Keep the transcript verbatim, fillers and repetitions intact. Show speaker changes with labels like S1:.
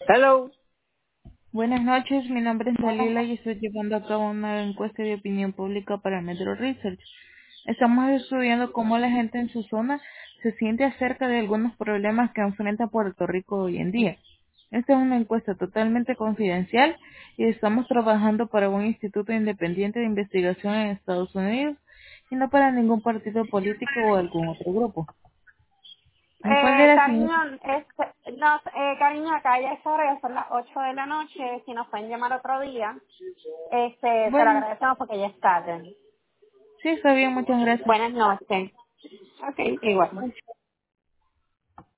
S1: Hello.
S2: Buenas noches, mi nombre es
S1: Buenas
S2: Dalila y estoy llevando a cabo una encuesta de opinión pública para Metro Research. Estamos estudiando cómo la gente en su zona se siente acerca de algunos problemas que enfrenta Puerto Rico hoy en día. Esta es una encuesta totalmente confidencial y estamos trabajando para un instituto independiente de investigación en Estados Unidos y no para ningún partido político o algún otro grupo. ¿En cuál de
S1: eh,
S2: las
S1: cariño,
S2: siguientes?
S1: este, nos, eh, cariño, acá ya es hora, ya son las ocho de la noche, si nos pueden llamar otro día, este, se lo
S2: Bueno,
S1: agradecemos porque ya es tarde.
S2: sí, está bien, muchas gracias.
S1: Buenas noches. Ok, igual.